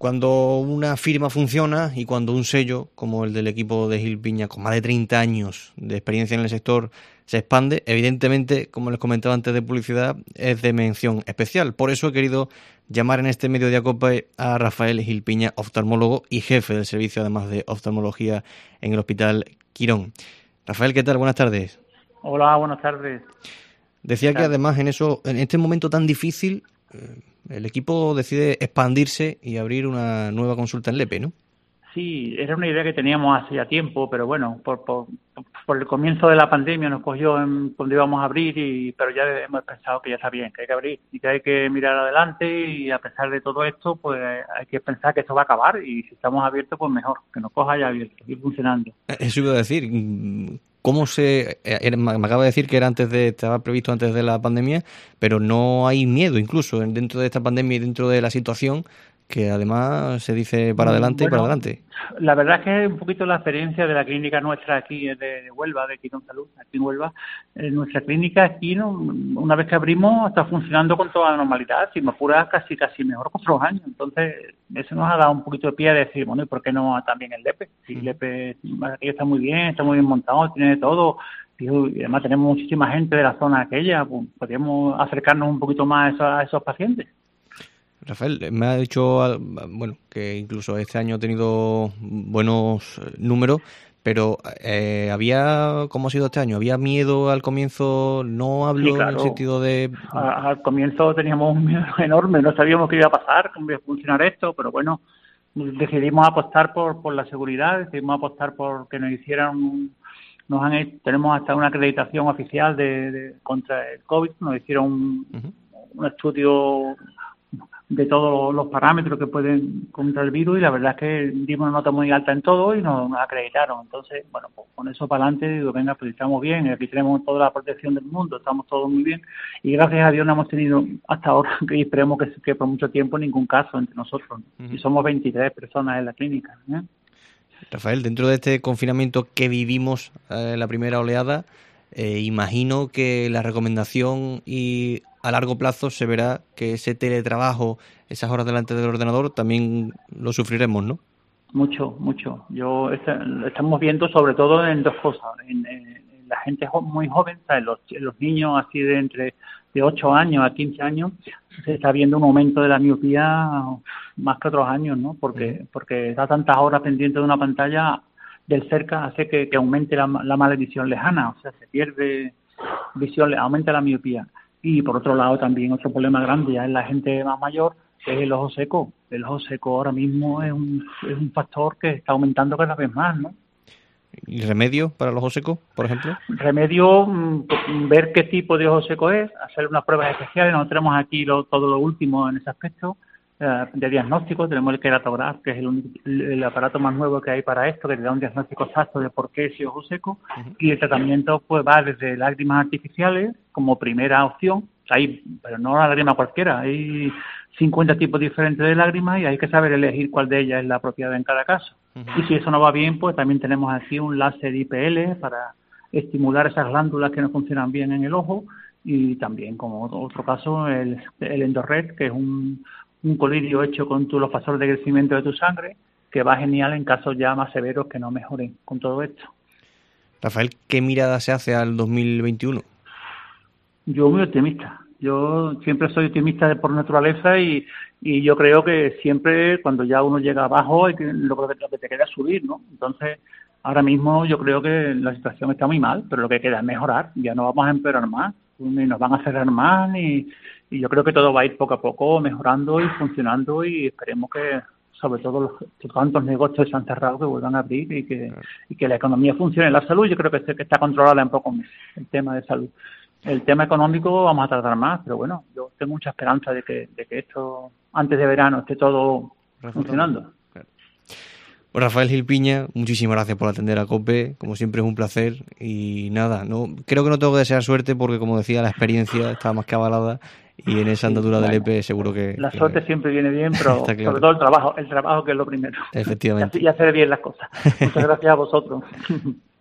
cuando una firma funciona y cuando un sello como el del equipo de Gil Piña, con más de 30 años de experiencia en el sector, se expande, evidentemente, como les comentaba antes de publicidad, es de mención especial. Por eso he querido llamar en este medio de COPE a Rafael Gil Piña, oftalmólogo y jefe del servicio, además de oftalmología, en el Hospital Quirón. Rafael, ¿qué tal? Buenas tardes. Hola, buenas tardes. Decía que además en este momento tan difícil, el equipo decide expandirse y abrir una nueva consulta en Lepe, ¿no? Sí, era una idea que teníamos hace ya tiempo, pero bueno, por el comienzo de la pandemia nos cogió cuando íbamos a abrir, pero ya hemos pensado que ya está bien, que hay que abrir y que hay que mirar adelante, y a pesar de todo esto, pues hay que pensar que esto va a acabar, y si estamos abiertos, pues mejor, que nos coja ya abierto, ir funcionando. Eso iba a decir. Me acaba de decir que estaba previsto antes de la pandemia, pero no hay miedo incluso dentro de esta pandemia y dentro de la situación, que además se dice para adelante y para adelante. La verdad es que un poquito la experiencia de la clínica nuestra aquí de Huelva, de Quirón Salud, aquí en Huelva, nuestra clínica aquí, ¿no? Una vez que abrimos, está funcionando con toda la normalidad, si me apuras casi mejor que otros años. Entonces, eso nos ha dado un poquito de pie a decir, bueno, ¿y por qué no también el Lepe? Si Lepe aquí está muy bien montado, tiene de todo, y además tenemos muchísima gente de la zona aquella, pues podríamos acercarnos un poquito más a esos pacientes. Rafael, me ha dicho, bueno, que incluso este año ha tenido buenos números, pero ¿cómo ha sido este año? ¿Había miedo al comienzo? No hablo, sí, claro, en el sentido de... Al comienzo teníamos un miedo enorme, no sabíamos qué iba a pasar, cómo iba a funcionar esto, pero bueno, decidimos apostar por la seguridad, decidimos apostar por que nos hicieran... tenemos hasta una acreditación oficial contra el COVID, nos hicieron un estudio de todos los parámetros que pueden contra el virus, y la verdad es que dimos una nota muy alta en todo y nos acreditaron. Entonces, bueno, pues con eso para adelante digo, venga, pues estamos bien, aquí tenemos toda la protección del mundo, estamos todos muy bien, y gracias a Dios no hemos tenido hasta ahora, y esperemos que por mucho tiempo, ningún caso entre nosotros. Y somos 23 personas en la clínica, ¿eh? Rafael, dentro de este confinamiento que vivimos, la primera oleada, imagino que la recomendación y a largo plazo se verá que ese teletrabajo, esas horas delante del ordenador, también lo sufriremos, ¿no? Mucho. Estamos viendo sobre todo en dos cosas. En la gente muy joven, ¿sabes? Los niños así de 8 años a 15 años, se está viendo un aumento de la miopía más que otros años, ¿no? Porque da tantas horas pendiente de una pantalla del cerca, hace que aumente la mala visión lejana, o sea, se pierde visión, aumenta la miopía. Y por otro lado también otro problema grande ya es la gente más mayor, que es el ojo seco. El ojo seco ahora mismo es un factor que está aumentando cada vez más, ¿no? ¿Y remedio para el ojo seco, por ejemplo? Remedio, ver qué tipo de ojo seco es, hacer unas pruebas especiales. Nosotros tenemos aquí todo lo último en ese aspecto de diagnóstico. Tenemos el queratograph, que es el aparato más nuevo que hay para esto, que te da un diagnóstico exacto de por qué es ese ojo seco. Y el tratamiento pues va desde lágrimas artificiales como primera opción, pero no la lágrima cualquiera, hay 50 tipos diferentes de lágrimas y hay que saber elegir cuál de ellas es la apropiada en cada caso. Y si eso no va bien, pues también tenemos aquí un láser IPL para estimular esas glándulas que no funcionan bien en el ojo, y también, como otro caso, el EndoRed, que es un colirio hecho con los factores de crecimiento de tu sangre, que va genial en casos ya más severos que no mejoren con todo esto. Rafael, ¿qué mirada se hace al 2021? Yo muy optimista. Yo siempre soy optimista por naturaleza, y yo creo que siempre cuando ya uno llega abajo lo que te queda es subir, ¿no? Entonces, ahora mismo yo creo que la situación está muy mal, pero lo que queda es mejorar. Ya no vamos a empeorar más, ni nos van a cerrar más, y yo creo que todo va a ir poco a poco mejorando y funcionando, y esperemos que sobre todo tantos negocios se han cerrado que vuelvan a abrir y que la economía funcione. La salud yo creo que está controlada en pocos meses, el tema de salud. El tema económico vamos a tardar más, pero bueno, yo tengo mucha esperanza de que esto, antes de verano, esté todo funcionando. Claro. Pues Rafael Gil Piña, muchísimas gracias por atender a COPE, como siempre es un placer, y nada, creo que no tengo que desear suerte porque, como decía, la experiencia está más que avalada, y en esa andadura del EPE seguro que... La suerte siempre viene bien, pero claro, sobre todo el trabajo que es lo primero. Efectivamente. Y hacer bien las cosas. Muchas gracias a vosotros.